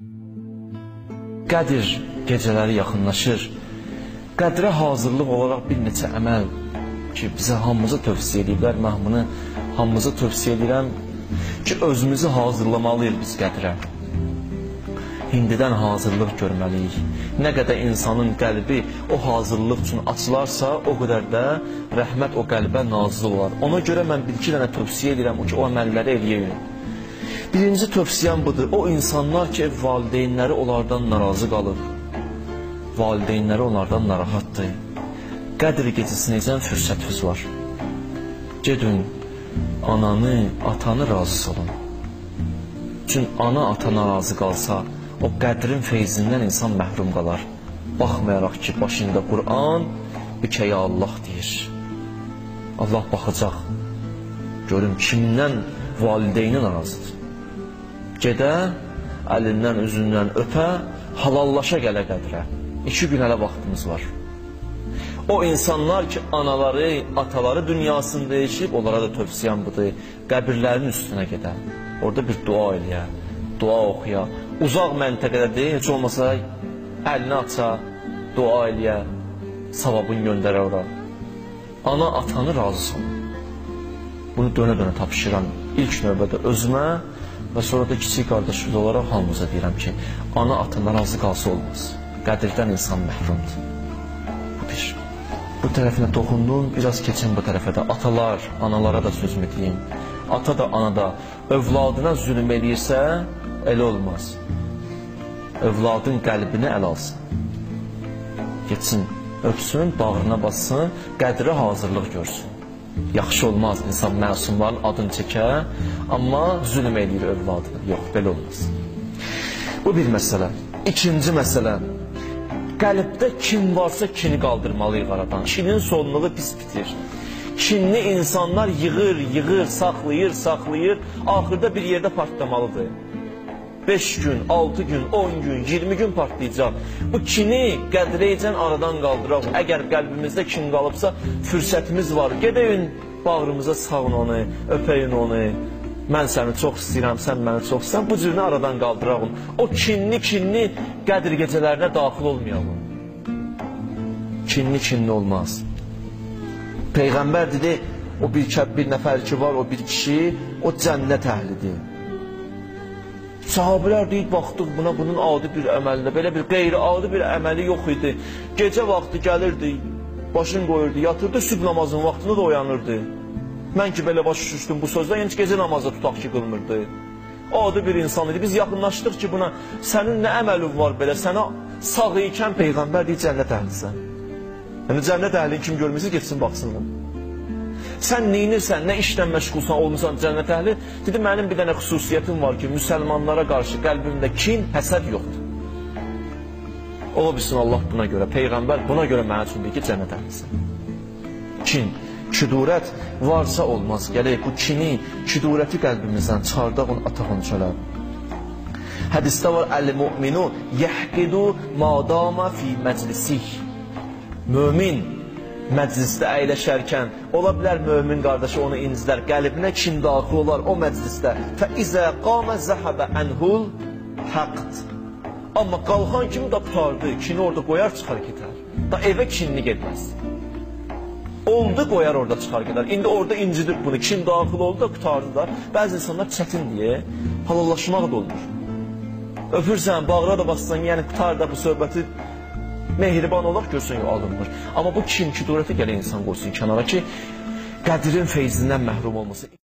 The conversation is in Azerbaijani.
Qədir gecələri yaxınlaşır. Qədrə hazırlıq olaraq bir neçə əməl ki, bizə hamımızı tövsiyə ediblər. Mən bunu hamımızı tövsiyə edirəm ki, özümüzü hazırlamalıyıq biz qədrə. İndidən hazırlıq görməliyik. Nə qədər insanın qəlbi o hazırlıq üçün açılarsa, o qədər də rəhmət o qəlbə nazil olar. Ona görə mən bir-iki dənə tövsiyə edirəm ki, o əməlləri eləyək. Birinci tövsiyəm budur. O insanlar ki, valideynləri onlardan narazı qalır. Valideynləri onlardan narahatdır. Qədr gecəsinəcən fürsətiniz var. Gedin, ananı, atanı razı salın. Çünki ana, ata narazı qalsa, o qədrin feyzindən insan məhrum qalar. Baxmayaraq ki, başında Qur'an, bikəyə Allah deyir. Allah baxacaq. Görün, kimdən valideyni narazıdır. Gedə, əlindən, üzündən öpə, halallaşa gələ qədrə. 2 gün hələ vaxtımız var. O insanlar ki, anaları, ataları dünyasında yaşayıb, onlara da tövsiyəm budur. Qəbirlərin üstünə gedə. Orada bir dua eləyə, dua oxuya. Uzaq məntəqədə deyil, heç olmasa əlini aça, dua eləyə, savabını göndərə ora. Ana, atanı razı salın. Bunu dönə-dönə tapışıram. İlk növbədə özümə və sonra da kiçik qardaşımız olaraq hamımıza deyirəm ki, ana, atana razı qalsa olmaz. Qədirdən insan məhrumdur. Bu bir. Bu tərəfinə toxundum, biraz keçin bu tərəfə də. Atalar, analara da sözümü deyim. Ata da, ana da övladına zülm eləyirsə, elə olmaz. Övladın qəlbini əl alsın. Geçsin, öpsün, bağrına bassın, qədrə hazırlıq görsün. Yaxşı olmaz insan məsumların adını çəkə, amma zülm eləyir övladına. Yox, belə olmaz. Bu bir məsələ. İkinci məsələ. Qəlbdə kin varsa kini qaldırmalıyıq aradan. Kinin sonluğu pis bitir. Kinli insanlar yığır, saxlayır, axırda bir yerdə partlamalıdır. 5 gün, 6 gün, 10 gün, 20 gün partlayacaq. Bu kini qədreycən aradan qaldıraq. Əgər qəlbimizdə kin qalıbsa, fürsətimiz var. Gedəyin, bağrımıza sağın onu, öpəyin onu. Mən səni çox istəyirəm, sən məni çox istəyirəm. Bu cürünü aradan qaldıraq. O kinli qədr gecələrinə daxil olmayalım. Kinli olmaz. Peyğəmbər dedi, o bir nəfər ki var, o bir kişi, o cənnət əhlidir. Sahabələr deyib, baxdıq buna, bunun adi bir əməlində, belə bir qeyri-adi bir əməli yox idi. Gecə vaxtı gəlirdi, başını qoyurdu, yatırdı, sübh namazının vaxtında da oyanırdı. Mən ki, belə baş düşdüm bu sözlə, yəni gecə namazı tutaq ki, qılmırdı. Adi bir insan idi. Biz yaxınlaşdıq ki, buna, sənin nə əməlin var belə, sənə sağ ikən Peyğəmbər deyir, cənnət əhlisən. Yəni, cənnət əhlini kim görmürsə, geçsin, baxsınlar. Sən neyinirsən, nə işlə məşğulsan, olmuşsan cənnət əhli? Dedi, mənim bir dənə xüsusiyyətim var ki, müsəlmanlara qarşı qəlbimdə kin, həsəd yoxdur. Ola bilsin Allah buna görə, Peyğəmbər buna görə mənə üçün deyir ki, cənnət əhlisən. Kin, kidurət varsa olmaz. Gələk bu kini, kidurəti qəlbimizdən çıxardaq, onu ataq onu çölə. Hədisdə var, əl-mu'minu yəhqidu madama fi məclisih. Mömin məclisdə əyləşərkən, ola bilər mömin qardaşı onu incilər, qəlbinə kin daxil olar o məclisdə. Fəizə qamə zəhəbə ənhul həqd. Amma qalxan kimi da qutardı, kini orada qoyar, çıxar gedər. Da evə kinli gedməz. Oldu, qoyar orada, çıxar gedər. İndi orada incidir bunu, kin daxil oldu da qutardı da. Bəzi insanlar çətin deyə halallaşmaq da olur. Öpürsən, bağıra da bassan, yəni qutar da bu söhbəti mehriban olaq görsün, alınmır. Amma bu kin, kidurəti gələ insan qoysun kənara ki, qədrin feyzindən məhrum olmasın.